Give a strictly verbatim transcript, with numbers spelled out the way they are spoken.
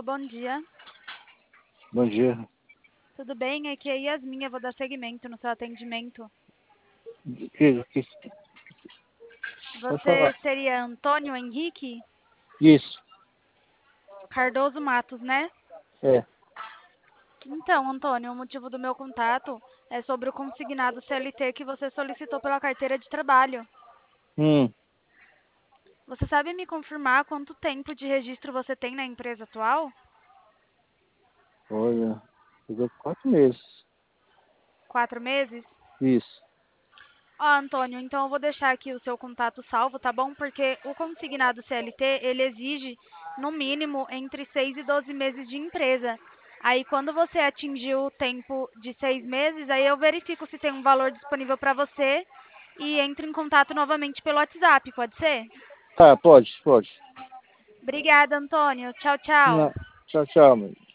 Alô, bom dia. Bom dia. Tudo bem? Aqui é Yasmin, eu vou dar seguimento no seu atendimento. Que, que, pode Você falar. seria Antônio Henrique Isso. Cardoso Matos, né? É. Então, Antônio, o motivo do meu contato é sobre o consignado C L T que você solicitou pela carteira de trabalho. Hum. Você sabe me confirmar quanto tempo de registro você tem na empresa atual? Olha, ficou quatro meses. Quatro meses? Isso. Ó, Antônio, então eu vou deixar aqui o seu contato salvo, tá bom? Porque o consignado C L T, ele exige, no mínimo, entre seis e doze meses de empresa. Aí, quando você atingir o tempo de seis meses, aí eu verifico se tem um valor disponível para você e entro em contato novamente pelo WhatsApp, pode ser? Tá, pode, pode. Obrigada, Antônio. Tchau, tchau. Não. Tchau, tchau, meu.